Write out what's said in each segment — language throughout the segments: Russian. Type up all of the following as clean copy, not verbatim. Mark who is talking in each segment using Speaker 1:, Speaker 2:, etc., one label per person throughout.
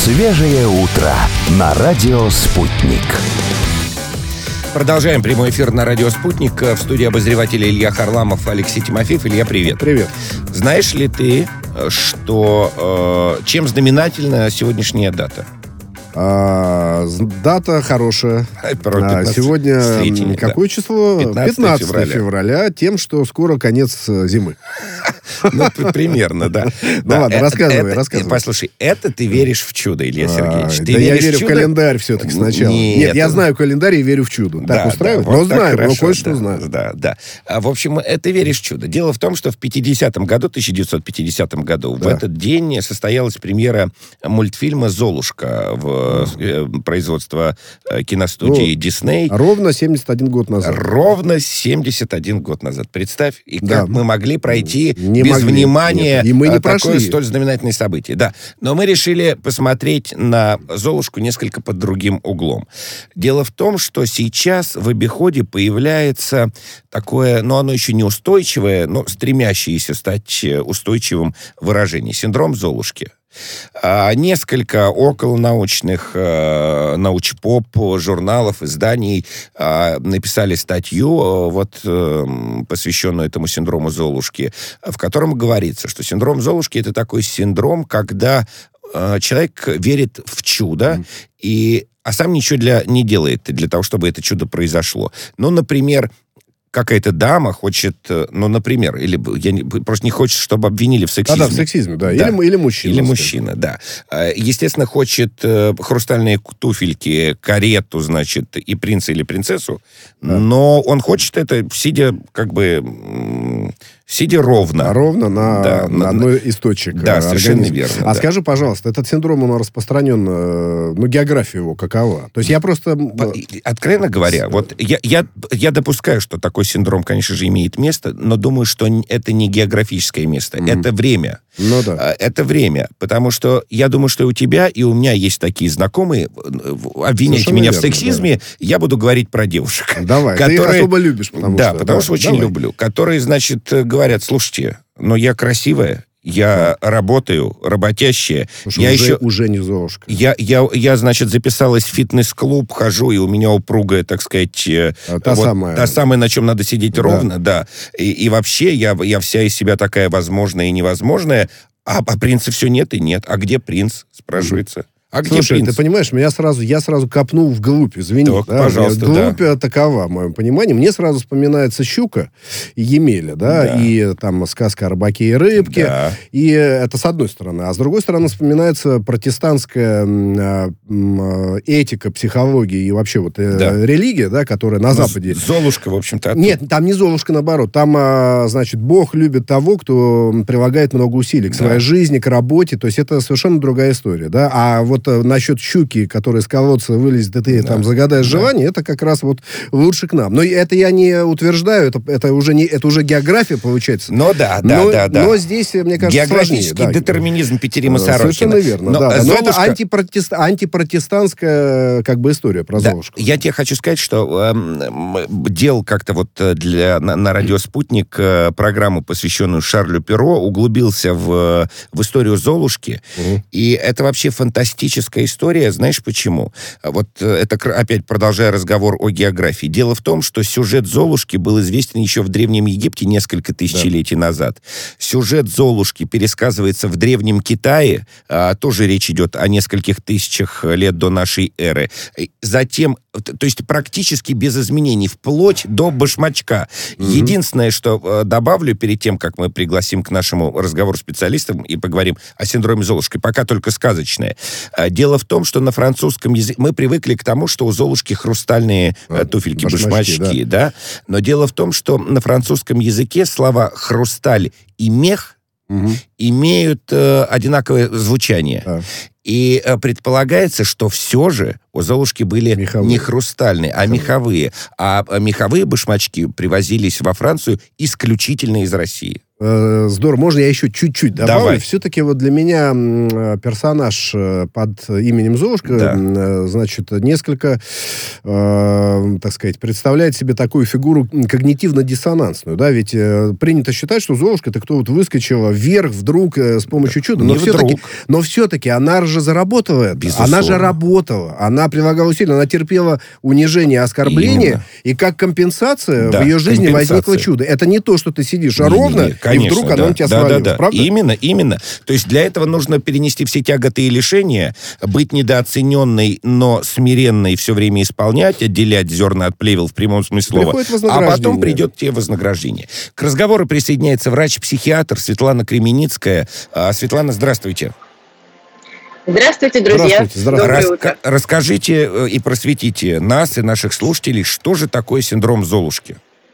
Speaker 1: Свежее утро на радио «Спутник».
Speaker 2: Продолжаем прямой эфир на радио «Спутник». В студии обозреватели Илья Харламов, Алексей Тимофеев. Илья, привет.
Speaker 3: Привет.
Speaker 2: Знаешь ли ты, что чем знаменательна сегодняшняя дата?
Speaker 3: Дата хорошая. Сегодня какое число? 15 февраля. Тем, что скоро конец зимы.
Speaker 2: Ну, примерно, да.
Speaker 3: Ну ладно, рассказывай.
Speaker 2: Послушай, это ты веришь в чудо, Илья Сергеевич?
Speaker 3: Да я верю в календарь все-таки сначала. Нет, я знаю календарь и верю в чудо. Так устраивает? Но знаю, но кое-что знаю.
Speaker 2: Да. В общем, ты веришь в чудо. Дело в том, что в 1950 году, в этот день состоялась премьера мультфильма «Золушка» в производство киностудии Дисней.
Speaker 3: Ровно 71 год назад.
Speaker 2: Ровно 71 год назад. Представь, и как мы могли пройти без
Speaker 3: могли.
Speaker 2: внимания
Speaker 3: и мы не
Speaker 2: такое
Speaker 3: прошли.
Speaker 2: Столь знаменательное событие. Да. Но мы решили посмотреть на «Золушку» несколько под другим углом. Дело в том, что сейчас в обиходе появляется такое, но оно еще не устойчивое, но стремящееся стать устойчивым выражение. Синдром Золушки. Несколько околонаучных научпоп журналов, изданий написали статью, посвященную этому синдрому Золушки, в котором говорится, что синдром Золушки — это такой синдром, когда человек верит в чудо, а сам ничего не делает для того, чтобы это чудо произошло. Ну, например, какая-то дама хочет, или просто не хочет, чтобы обвинили в сексизме.
Speaker 3: В сексизме, да. Или мужчина.
Speaker 2: Или мужчина, да. Естественно, хочет хрустальные туфельки, карету, значит, и принца или принцессу, но он хочет это, сидя ровно.
Speaker 3: Ровно на одной из точек.
Speaker 2: Да, совершенно верно.
Speaker 3: Скажи, пожалуйста, этот синдром, он распространен, география его какова? То есть я просто...
Speaker 2: Откровенно говоря, я допускаю, что такой синдром, конечно же, имеет место, но думаю, что это не географическое место, это время.
Speaker 3: Ну да.
Speaker 2: Это время, потому что я думаю, что и у тебя, и у меня есть такие знакомые. Обвиняйте меня в сексизме, я буду говорить про девушек.
Speaker 3: Давай, ты их особо любишь,
Speaker 2: потому что очень люблю. Которые, значит, говорят: слушайте, но я красивая, я работаю, работящая.
Speaker 3: Слушай, уже не Золушка.
Speaker 2: Я, значит, записалась в фитнес-клуб, хожу, и у меня упругая, так сказать, та самая, на чем надо сидеть ровно, да. И вообще я вся из себя такая возможная и невозможная, а принца все нет и нет. А где принц, спрашивается? А где
Speaker 3: Слушай,
Speaker 2: принц?
Speaker 3: ты понимаешь, я сразу копнул вглубь, извини.
Speaker 2: Так, пожалуйста,
Speaker 3: вглубь такова, в моем понимании. Мне сразу вспоминается «Щука» и «Емеля», и там сказка о рыбаке и рыбке.
Speaker 2: Да.
Speaker 3: И это с одной стороны. А с другой стороны вспоминается протестантская этика, психология и вообще религия, которая на Западе.
Speaker 2: Золушка, в общем-то.
Speaker 3: Нет, там не Золушка, наоборот. Там, значит, Бог любит того, кто прилагает много усилий к своей жизни, к работе. То есть это совершенно другая история, да. А насчет щуки, которая из колодца вылезет, и ты там загадаешь желание, это как раз лучше к нам. Но это я не утверждаю, это уже география получается.
Speaker 2: Но
Speaker 3: здесь, мне кажется,
Speaker 2: географический
Speaker 3: сложнее.
Speaker 2: детерминизм Петерима Сорокина.
Speaker 3: Совершенно верно, Но антипротестантская история про Золушку.
Speaker 2: Я тебе хочу сказать, что делал как-то на радио «Спутник» программу, посвященную Шарлю Перро, углубился в историю Золушки, и это вообще фантастическая история. Знаешь почему? Это опять продолжая разговор о географии. Дело в том, что сюжет Золушки был известен еще в Древнем Египте несколько тысячелетий назад. Сюжет Золушки пересказывается в Древнем Китае. Тоже речь идет о нескольких тысячах лет до нашей эры. Затем, то есть практически без изменений, вплоть до башмачка. Единственное, что добавлю перед тем, как мы пригласим к нашему разговору специалистам и поговорим о синдроме Золушки, пока только сказочное. Дело в том, что на французском языке мы привыкли к тому, что у Золушки хрустальные туфельки, башмачки, да. Но дело в том, что на французском языке слова «хрусталь» и «мех» имеют одинаковое звучание. И предполагается, что все же у Золушки были не хрустальные, а меховые. А меховые башмачки привозились во Францию исключительно из России.
Speaker 3: Здорово. Можно я еще чуть-чуть добавлю?
Speaker 2: Давай.
Speaker 3: Все-таки вот для меня персонаж под именем Золушка, значит, несколько, так сказать, представляет себе такую фигуру когнитивно-диссонансную, да, ведь принято считать, что Золушка — это кто вот выскочила вверх вдруг с помощью чуда. Но все-таки она же заработала. Она же работала. Она прилагала усилия, она терпела унижение, оскорбление, и как компенсация в ее жизни возникло чудо. Это не то, что ты сидишь ровно, конечно, и вдруг оно у тебя свалилось, правда?
Speaker 2: Именно. То есть для этого нужно перенести все тяготы и лишения, быть недооцененной, но смиренной, все время исполнять, отделять зерна от плевел в прямом смысле слова. А потом придет тебе вознаграждение. К разговору присоединяется врач-психиатр Светлана Кременицкая. Светлана, здравствуйте.
Speaker 4: Здравствуйте, друзья.
Speaker 3: Здравствуйте.
Speaker 2: Расскажите и просветите нас и наших слушателей, что же такое синдром Золушки?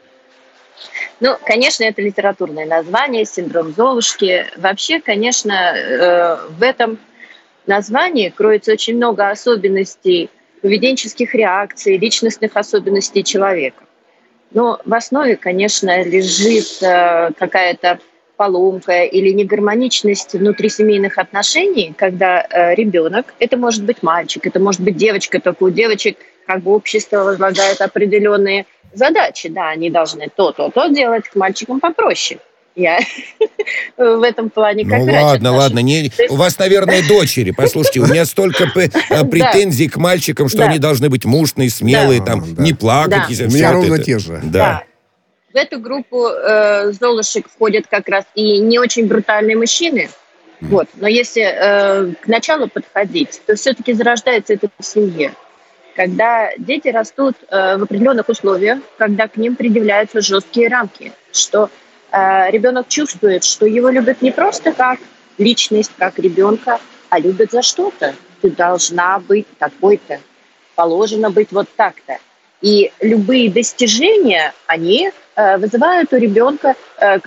Speaker 4: Ну, конечно, это литературное название, синдром Золушки. Вообще, конечно, в этом названии кроется очень много особенностей поведенческих реакций, личностных особенностей человека. Но в основе, конечно, лежит какая-то поломка или негармоничность внутрисемейных отношений, когда ребенок, это может быть мальчик, это может быть девочка, только у девочек как бы общество возлагает определенные задачи, да, они должны то делать, к мальчикам попроще. Я в этом плане как раз.
Speaker 2: Ладно. У вас, наверное, дочери. Послушайте, у меня столько претензий к мальчикам, что они должны быть мужные, смелые, не плакать.
Speaker 3: У меня ровно те же.
Speaker 4: Да. В эту группу Золушек входят как раз и не очень брутальные мужчины. Вот. Но если к началу подходить, то все-таки зарождается это в семье. Когда дети растут в определенных условиях, когда к ним предъявляются жесткие рамки, что ребенок чувствует, что его любят не просто как личность, как ребенка, а любят за что-то. Ты должна быть такой-то, положено быть вот так-то. И любые достижения, они вызывают у ребенка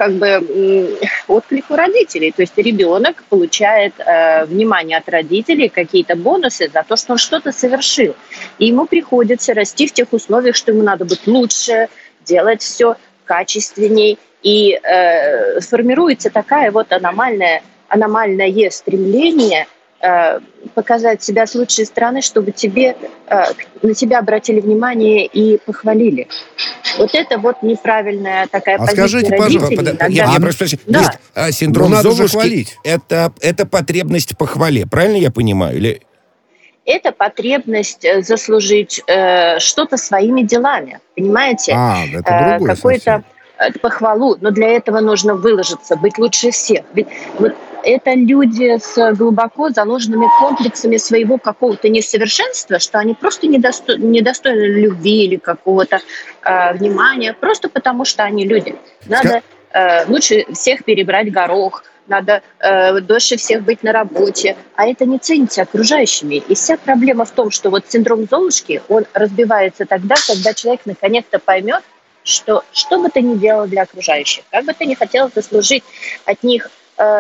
Speaker 4: отклик у родителей. То есть ребенок получает внимание от родителей, какие-то бонусы за то, что он что-то совершил. И ему приходится расти в тех условиях, что ему надо быть лучше, делать все качественней. И формируется такая вот аномальное стремление показать себя с лучшей стороны, чтобы на тебя обратили внимание и похвалили. Вот это вот неправильная такая позиция
Speaker 3: скажите,
Speaker 4: родителей.
Speaker 3: пожалуйста,
Speaker 2: Я просто синдром Золушки — это потребность в похвале. Правильно я понимаю? Или...
Speaker 4: Это потребность заслужить что-то своими делами. Понимаете?
Speaker 3: Это другое
Speaker 4: какой-то похвалу, но для этого нужно выложиться, быть лучше всех. Ведь вот это люди с глубоко заложенными комплексами своего какого-то несовершенства, что они просто недостойны любви или какого-то внимания, просто потому что они люди. Надо лучше всех перебрать горох, надо дольше всех быть на работе, а это не ценится окружающими. И вся проблема в том, что вот синдром Золушки, он разбивается тогда, когда человек наконец-то поймет, что бы ты ни делал для окружающих, как бы ты ни хотел заслужить от них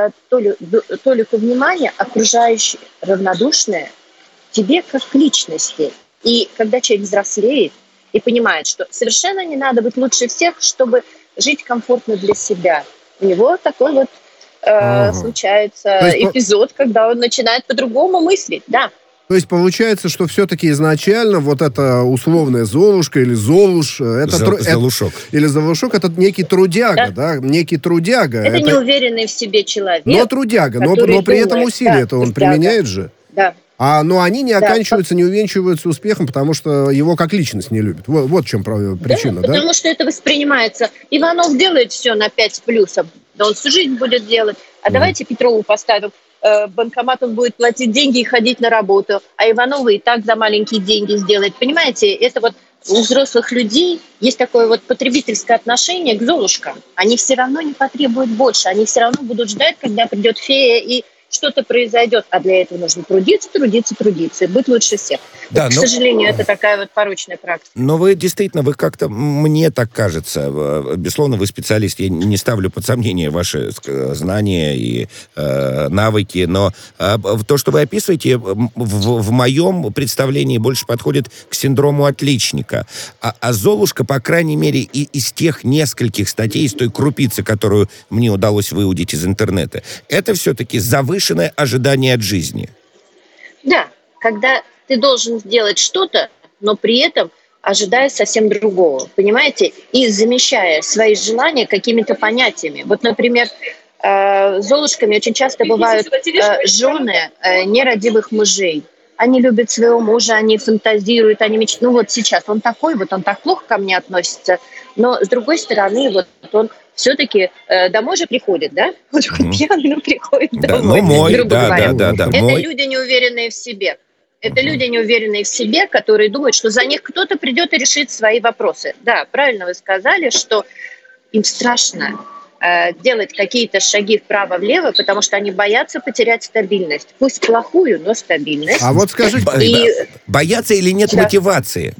Speaker 4: толику внимания, окружающие равнодушные тебе как к личности. И когда человек взрослеет и понимает, что совершенно не надо быть лучше всех, чтобы жить комфортно для себя, у него такой вот случается эпизод, когда он начинает по-другому мыслить, да.
Speaker 3: То есть получается, что все-таки изначально вот эта условная Золушка или Золуш...
Speaker 2: Золушок.
Speaker 3: Или Золушок — это некий трудяга, да? Некий трудяга.
Speaker 4: Это неуверенный в себе человек.
Speaker 3: Но трудяга, но при этом усилия-то он применяет же.
Speaker 4: Да.
Speaker 3: Но они не оканчиваются, не увенчиваются успехом, потому что его как личность не любят. Вот в чем причина, да?
Speaker 4: Потому что это воспринимается. Иванов делает все на 5 с плюсом, да он всю жизнь будет делать. А давайте Петрову поставим. Банкомат он будет платить деньги и ходить на работу, а Ивановы и так за маленькие деньги сделать. Понимаете, это вот у взрослых людей есть такое вот потребительское отношение к Золушкам. Они все равно не потребуют больше, они все равно будут ждать, когда придет фея и что-то произойдет, а для этого нужно трудиться, трудиться, трудиться, и быть лучше всех.
Speaker 2: Да,
Speaker 4: вот, к сожалению, это такая вот порочная практика.
Speaker 2: Но вы действительно, вы как-то, мне так кажется, безусловно, вы специалист, я не ставлю под сомнение ваши знания и навыки, но то, что вы описываете, в моем представлении больше подходит к синдрому отличника. А Золушка, по крайней мере, и из тех нескольких статей, из той крупицы, которую мне удалось выудить из интернета, это все-таки завышенное ожидание от жизни.
Speaker 4: Да, когда ты должен сделать что-то, но при этом ожидая совсем другого, понимаете? И замещая свои желания какими-то понятиями. Вот, например, Золушками очень часто бывают жены нерадивых мужей. Они любят своего мужа, они фантазируют, они мечтают. Ну вот сейчас он такой, вот он так плохо ко мне относится. Но с другой стороны, вот он все-таки домой же приходит, да? Он же хоть пьяный, но приходит домой, грубо говоря. Это
Speaker 2: мой.
Speaker 4: люди, неуверенные в себе. Это люди, неуверенные в себе, которые думают, что за них кто-то придет и решит свои вопросы. Да, правильно вы сказали, что им страшно делать какие-то шаги вправо-влево, потому что они боятся потерять стабильность. Пусть плохую, но стабильность.
Speaker 3: А вот скажите...
Speaker 2: Боятся или нет мотивации?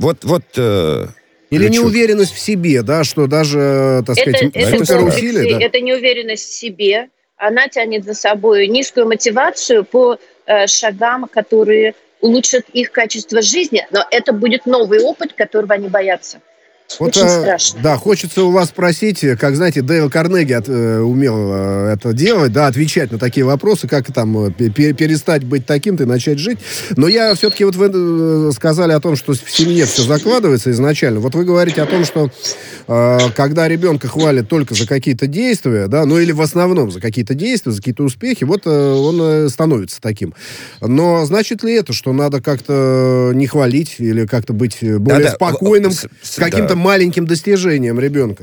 Speaker 3: Или неуверенность в себе, да, что даже, так сказать, суперусилие, да?
Speaker 4: Это неуверенность в себе. Она тянет за собой низкую мотивацию по шагам, которые улучшат их качество жизни, но это будет новый опыт, которого они боятся.
Speaker 3: Вот,
Speaker 4: очень страшно.
Speaker 3: Да, хочется у вас спросить, как, знаете, Дейл Карнеги умел это делать, да, отвечать на такие вопросы, как там перестать быть таким-то и начать жить. Но я все-таки, вот вы сказали о том, что в семье все закладывается изначально. Вот вы говорите о том, что когда ребенка хвалят только за какие-то действия, да, ну или в основном за какие-то действия, за какие-то успехи, вот он становится таким. Но значит ли это, что надо как-то не хвалить или как-то быть более спокойным с каким-то маленьким достижением ребенка?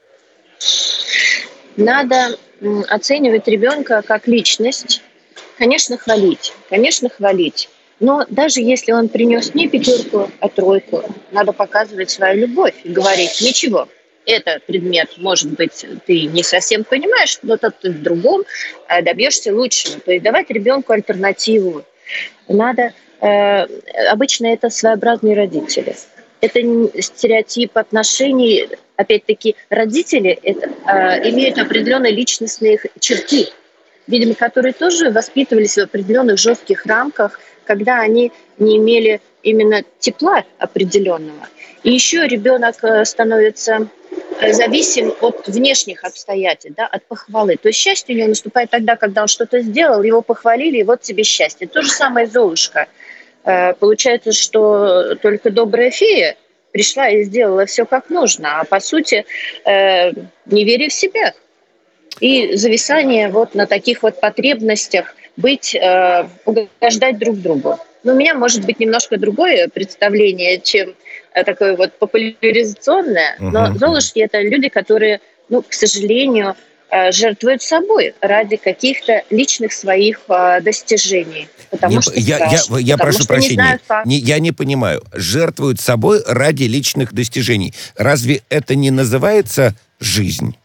Speaker 4: Надо оценивать ребенка как личность. Конечно, хвалить. Но даже если он принес не 5, а 3, надо показывать свою любовь и говорить: ничего, этот предмет, может быть, ты не совсем понимаешь, но ты в другом добьешься лучшего. То есть давать ребенку альтернативу. Надо, обычно это своеобразные родители. Это стереотип отношений. Опять-таки, родители имеют определенные личностные черты, видимо, которые тоже воспитывались в определенных жестких рамках, когда они не имели именно тепла определенного. И еще ребенок становится зависим от внешних обстоятельств, да, от похвалы. То есть счастье у него наступает тогда, когда он что-то сделал, его похвалили, и вот тебе счастье. То же самое Золушка. Получается, что только добрая фея пришла и сделала все как нужно, а по сути неверие в себя и зависание вот на таких вот потребностях угождать друг другу. Но у меня может быть немножко другое представление, чем такое вот популяризационное, но Золушки — это люди, которые, к сожалению, жертвуют собой ради каких-то личных своих достижений.
Speaker 2: Я прошу прощения, я не понимаю. Жертвуют собой ради личных достижений. Разве это не называется жизнь?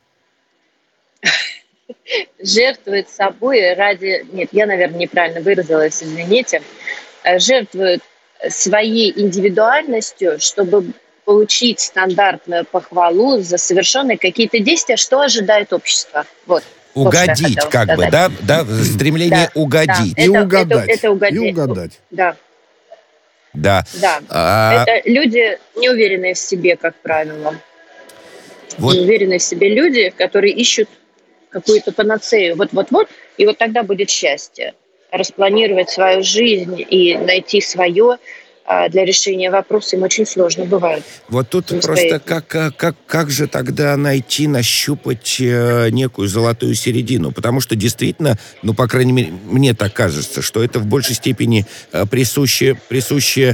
Speaker 4: Жертвуют собой ради... Нет, я, наверное, неправильно выразилась, извините. Жертвуют своей индивидуальностью, чтобы получить стандартную похвалу за совершенные какие-то действия, что ожидает общество. Вот.
Speaker 2: Угодить, как бы, да? Стремление угодить.
Speaker 3: И угадать.
Speaker 4: Да.
Speaker 2: Да.
Speaker 4: Это люди, не уверенные в себе, как правило. Не уверенные в себе люди, которые ищут какую-то панацею. Вот-вот-вот, и вот тогда будет счастье. Распланировать свою жизнь и найти свое для решения вопроса им очень сложно бывает.
Speaker 2: Вот тут просто как же тогда найти, нащупать некую золотую середину? Потому что действительно, по крайней мере, мне так кажется, что это в большей степени присуще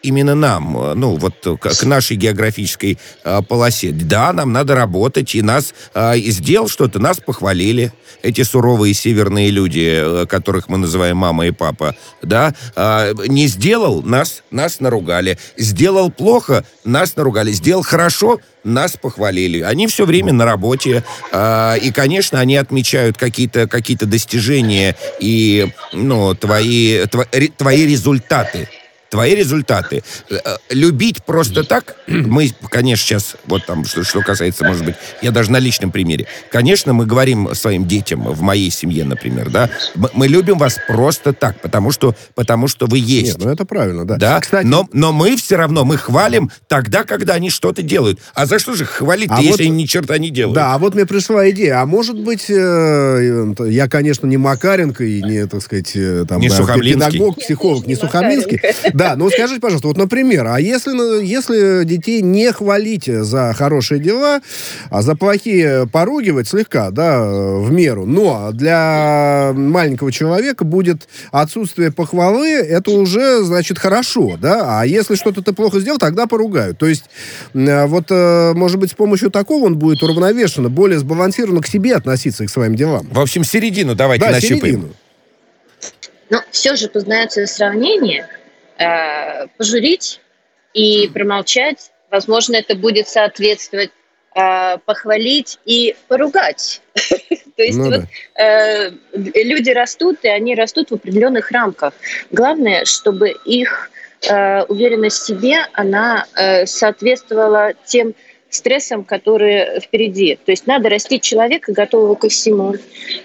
Speaker 2: именно нам, ну, вот к нашей географической полосе. Да, нам надо работать, и нас сделал что-то, нас похвалили. Эти суровые северные люди, которых мы называем мама и папа, да, не сделал, нас наругали. Сделал плохо, нас наругали. Сделал хорошо, нас похвалили. Они все время на работе, и, конечно, они отмечают какие-то достижения и, ну, твои результаты. Твои результаты. Любить просто так, мы, конечно, сейчас, вот там, что касается, может быть, я даже на личном примере, конечно, мы говорим своим детям, в моей семье, например, да, мы любим вас просто так, потому что вы есть.
Speaker 3: Нет, ну это правильно, да.
Speaker 2: Да?
Speaker 3: Кстати,
Speaker 2: но мы все равно, мы хвалим тогда, когда они что-то делают. А за что же хвалить-то, если они ни черта не делают?
Speaker 3: Да, а вот мне пришла идея. А может быть, я, конечно, не Макаренко и не, так сказать, там,
Speaker 2: не
Speaker 3: педагог, психолог, не Сухомлинский. Да, ну скажите, пожалуйста, вот, например, а если детей не хвалить за хорошие дела, а за плохие поругивать слегка, да, в меру, но для маленького человека будет отсутствие похвалы, это уже, значит, хорошо, да, а если что-то ты плохо сделал, тогда поругают. То есть, вот, может быть, с помощью такого он будет уравновешенно, более сбалансированно к себе относиться и к своим делам.
Speaker 2: В общем, середину давайте нащупаем.
Speaker 3: Середину.
Speaker 4: Но все же познается сравнение. Пожурить и промолчать, возможно, это будет соответствовать похвалить и поругать. То есть люди растут, и они растут в определенных рамках. Главное, чтобы их уверенность в себе, она соответствовала тем стрессам, которые впереди. То есть надо растить человека, готового ко всему,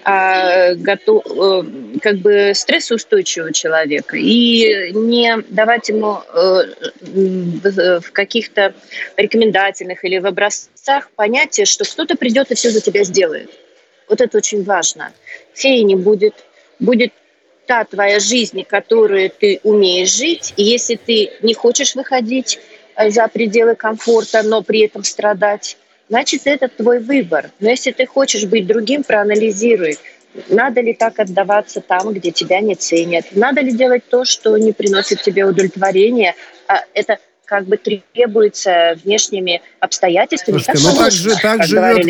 Speaker 4: как бы стрессоустойчивого человека, и не давать ему в каких-то рекомендательных или в образцах понятие, что кто-то придет и все за тебя сделает. Вот это очень важно. Феи не будет. Будет та твоя жизнь, которую ты умеешь жить, и если ты не хочешь выходить за пределы комфорта, но при этом страдать, значит, это твой выбор. Но если ты хочешь быть другим, проанализируй, надо ли так отдаваться там, где тебя не ценят, надо ли делать то, что не приносит тебе удовлетворения, а это как бы требуется внешними обстоятельствами.
Speaker 3: Слушайте, ну так живет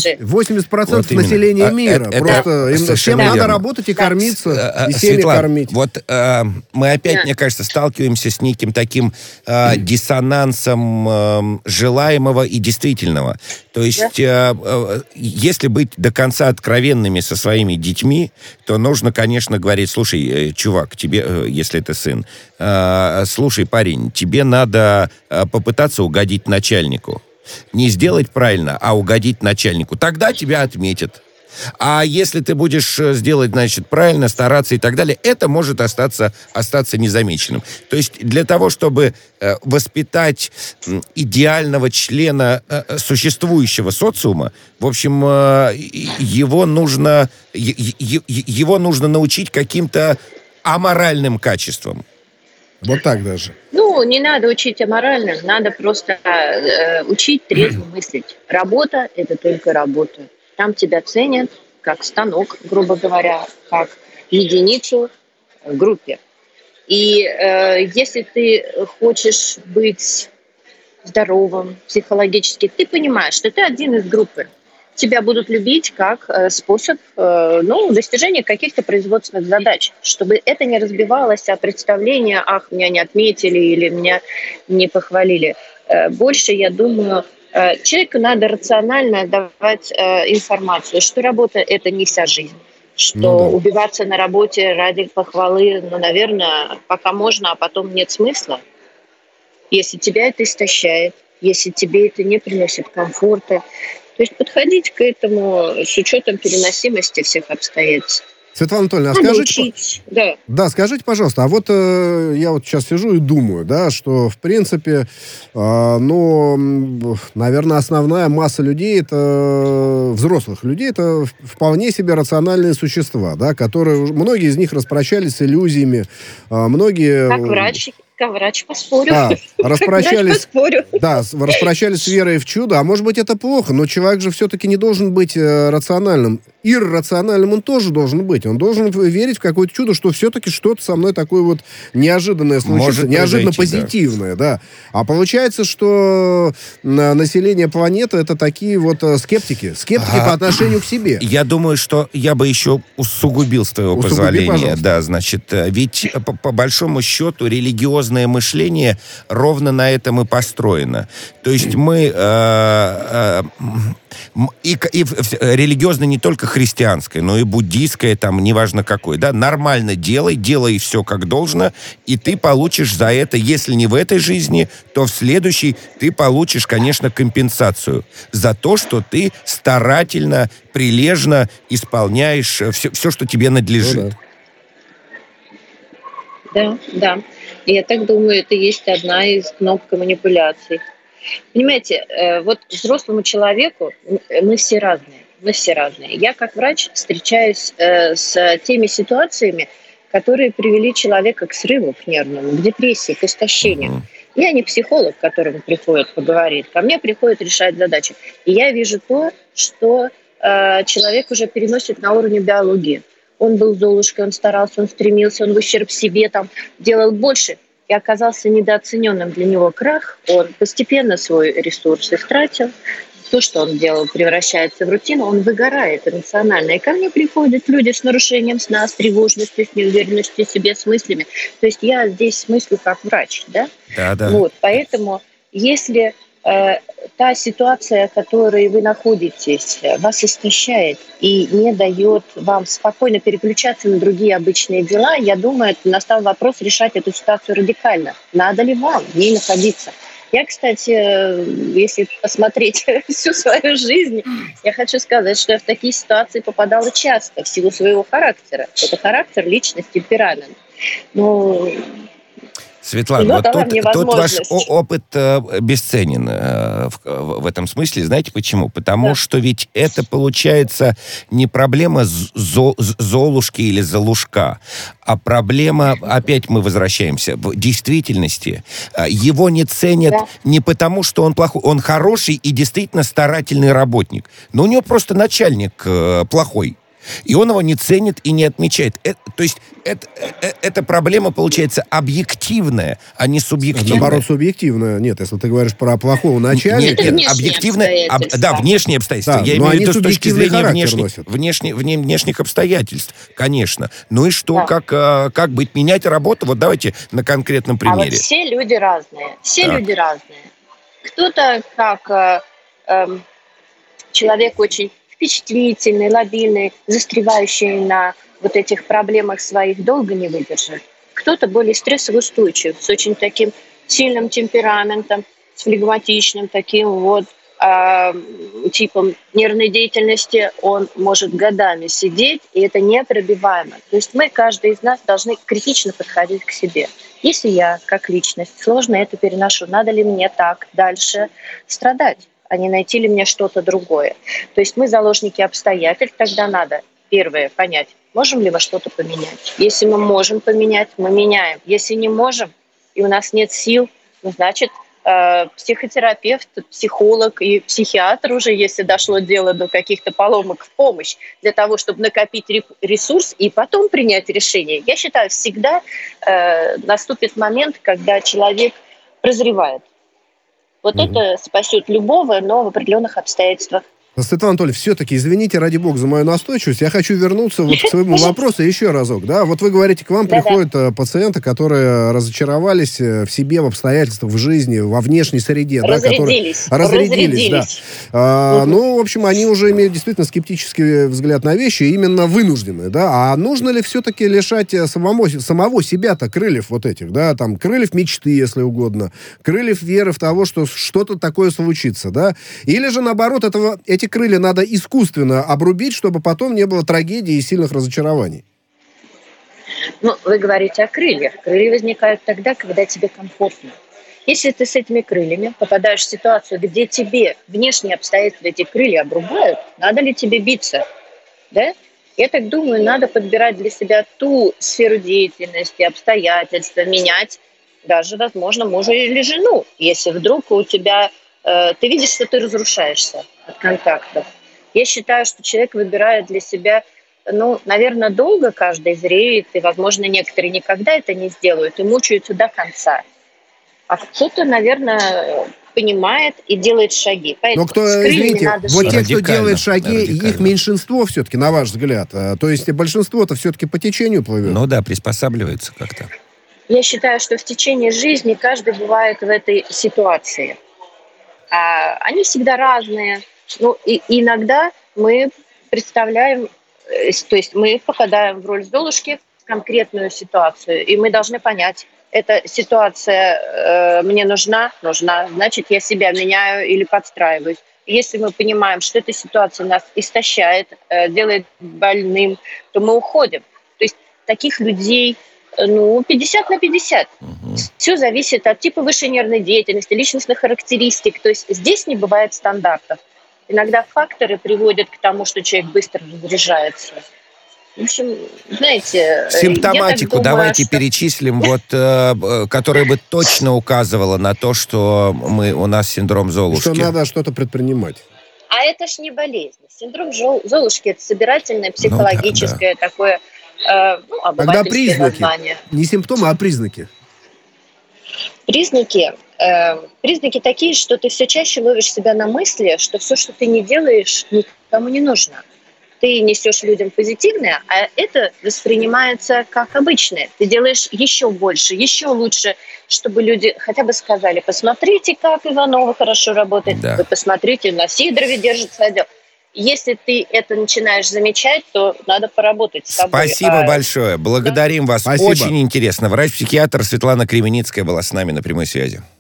Speaker 3: 80% населения мира. Просто всем надо работать и кормиться, и семьи кормить.
Speaker 2: Вот мы опять, мне кажется, сталкиваемся с неким таким диссонансом желаемого и действительного. То есть, если быть до конца откровенными со своими детьми, то нужно, конечно, говорить: слушай, чувак, тебе, если это сын, слушай, парень, тебе надо попытаться угодить начальнику. Не сделать правильно, а угодить начальнику. Тогда тебя отметят. А если ты будешь сделать, значит, правильно, стараться и так далее, это может остаться незамеченным. То есть для того, чтобы воспитать идеального члена существующего социума, в общем, его нужно научить каким-то аморальным качествам.
Speaker 3: Вот так даже.
Speaker 4: Ну, не надо учить аморально, надо просто учить трезво мыслить. Работа – это только работа. Там тебя ценят как станок, грубо говоря, как единицу в группе. И если ты хочешь быть здоровым психологически, ты понимаешь, что ты один из группы. Тебя будут любить как способ достижения каких-то производственных задач, чтобы это не разбивалось о представление: ах, меня не отметили или меня не похвалили. Больше, я думаю, человеку надо рационально давать информацию, что работа – это не вся жизнь, что убиваться на работе ради похвалы, наверное, пока можно, а потом нет смысла. Если тебя это истощает, если тебе это не приносит комфорта. То есть подходить к этому с учетом переносимости всех обстоятельств.
Speaker 3: Светлана Анатольевна, скажите, пожалуйста, а вот я вот сейчас сижу и думаю, да, что, в принципе, наверное, основная масса людей, это взрослых людей, это вполне себе рациональные существа, да, которые, многие из них распрощались с иллюзиями, многие...
Speaker 4: как врач поспорю.
Speaker 3: Распрощались,
Speaker 4: поспорю.
Speaker 3: да, распрощались с верой в чудо. А может быть, это плохо, но человек же все-таки не должен быть рациональным. Иррациональным он тоже должен быть. Он должен верить в какое-то чудо, что все-таки что-то со мной такое вот неожиданное случится, неожиданно позитивное, да. А получается, что население планеты — это такие вот скептики по отношению к себе.
Speaker 2: Я думаю, что я бы еще усугубил, с твоего позволения.
Speaker 3: Пожалуйста.
Speaker 2: Да, значит, ведь по большому счету религиозное мышление ровно на этом и построено. То есть мы религиозное не только христианское, но и буддийское, там, неважно какое, да, нормально делай все как должно, и ты получишь за это, если не в этой жизни, то в следующей ты получишь, конечно, компенсацию за то, что ты старательно, прилежно исполняешь все, что тебе надлежит.
Speaker 4: Да. И я так думаю, это есть одна из кнопок манипуляций. Понимаете, вот взрослому человеку мы все разные. Я как врач встречаюсь с теми ситуациями, которые привели человека к срыву нервному, к депрессии, к истощению. Я не психолог, к которому приходит поговорить. Ко мне приходит решать задачи. И я вижу то, что человек уже переносит на уровне биологии. Он был Золушкой, он старался, он стремился, он в ущерб себе там делал больше. И оказался недооцененным для него крах. Он постепенно свой ресурс истратил. То, что он делал, превращается в рутину, он выгорает эмоционально. И ко мне приходят люди с нарушением сна, с тревожностью, с неуверенностью в себе, с мыслями. То есть я здесь смыслю как врач, да?
Speaker 2: Да.
Speaker 4: Вот, поэтому если та ситуация, в которой вы находитесь, вас истощает и не дает вам спокойно переключаться на другие обычные дела, я думаю, настал вопрос решать эту ситуацию радикально. Надо ли вам в ней находиться? Я, кстати, если посмотреть всю свою жизнь, я хочу сказать, что я в такие ситуации попадала часто в силу своего характера. Это характер, личность, темперамент.
Speaker 2: Светлана, вот тут ваш опыт бесценен в этом смысле. Знаете почему? Потому что ведь это получается не проблема Золушки или Золушка, а проблема, опять мы возвращаемся, в действительности. Его не ценят не потому, что он плохой, он хороший и действительно старательный работник, но у него просто начальник плохой. И он его не ценит и не отмечает. То есть эта проблема, получается, объективная, а не субъективная.
Speaker 3: Наоборот, субъективная. Нет, если ты говоришь про плохого начальника...
Speaker 2: Нет, объективная... Да, внешние обстоятельства. Я имею в виду с точки зрения внешних обстоятельств, конечно. Ну и что, как быть? Менять работу? Вот давайте на конкретном примере.
Speaker 4: А вот все люди разные. Люди разные. Кто-то как человек очень впечатлительный, лобильный, застревающий на вот этих проблемах своих, долго не выдержит. Кто-то более стрессоустойчив, с очень таким сильным темпераментом, с флегматичным таким вот типом нервной деятельности, он может годами сидеть, и это непробиваемо. То есть мы, каждый из нас, должны критично подходить к себе. Если я, как личность, сложно это переношу, надо ли мне так дальше страдать, а не найти ли мне что-то другое. То есть мы заложники обстоятельств, тогда надо, первое, понять, можем ли мы что-то поменять. Если мы можем поменять, мы меняем. Если не можем, и у нас нет сил, значит, психотерапевт, психолог и психиатр уже, если дошло дело до каких-то поломок, в помощь для того, чтобы накопить ресурс и потом принять решение. Я считаю, всегда наступит момент, когда человек прозревает. Вот это спасет любого, но в определенных обстоятельствах.
Speaker 3: Светлана Анатольевна, все-таки, извините, ради бога, за мою настойчивость, я хочу вернуться вот к своему вопросу еще разок. Да? Вот вы говорите, к вам приходят пациенты, которые разочаровались в себе, в обстоятельствах, в жизни, во внешней среде.
Speaker 4: Разрядились.
Speaker 3: Да. Ну, в общем, они уже имеют действительно скептический взгляд на вещи, именно вынуждены. Да? А нужно ли все-таки лишать самого себя-то крыльев вот этих, да, там, крыльев мечты, если угодно, крыльев веры в того, что что-то такое случится, да? Или же, наоборот, эти крылья надо искусственно обрубить, чтобы потом не было трагедии и сильных разочарований?
Speaker 4: Ну, вы говорите о крыльях. Крылья возникают тогда, когда тебе комфортно. Если ты с этими крыльями попадаешь в ситуацию, где тебе внешние обстоятельства эти крылья обрубают, надо ли тебе биться? Да? Я так думаю, надо подбирать для себя ту сферу деятельности, обстоятельства, менять даже, возможно, мужа или жену, если вдруг у тебя... ты видишь, что ты разрушаешься от контактов. Я считаю, что человек выбирает для себя, наверное, долго каждый зреет, и, возможно, некоторые никогда это не сделают и мучаются до конца. А кто-то, наверное, понимает и делает шаги.
Speaker 3: Поэтому но кто, извините, вот те, кто делает шаги, их меньшинство все-таки, на ваш взгляд. То есть большинство-то все-таки по течению плывет.
Speaker 2: Ну да, приспосабливается как-то.
Speaker 4: Я считаю, что в течение жизни каждый бывает в этой ситуации. Они всегда разные. И иногда мы представляем, то есть мы попадаем в роль Золушки в конкретную ситуацию, и мы должны понять, эта ситуация мне нужна, значит, я себя меняю или подстраиваюсь. Если мы понимаем, что эта ситуация нас истощает, делает больным, то мы уходим. То есть таких людей 50 на 50. Все зависит от типа высшей нервной деятельности, личностных характеристик. То есть здесь не бывает стандартов. Иногда факторы приводят к тому, что человек быстро разряжается. В общем, знаете...
Speaker 2: Симптоматику давайте перечислим, которая бы точно указывала на то, что у нас синдром Золушки.
Speaker 3: Что надо что-то предпринимать.
Speaker 4: А это ж не болезнь. Синдром Золушки – это собирательное психологическое такое обывательское название.
Speaker 3: Не симптомы, а признаки.
Speaker 4: Признаки такие, что ты все чаще ловишь себя на мысли, что все, что ты не делаешь, никому не нужно. Ты несешь людям позитивное, а это воспринимается как обычное. Ты делаешь еще больше, еще лучше, чтобы люди хотя бы сказали: посмотрите, как Иванова хорошо работает, вы посмотрите, на Сидорове держится отдел. Если ты это начинаешь замечать, то надо поработать с собой.
Speaker 2: Спасибо большое. Благодарим вас.
Speaker 3: Спасибо.
Speaker 2: Очень интересно. Врач-психиатр Светлана Кременицкая была с нами на прямой связи.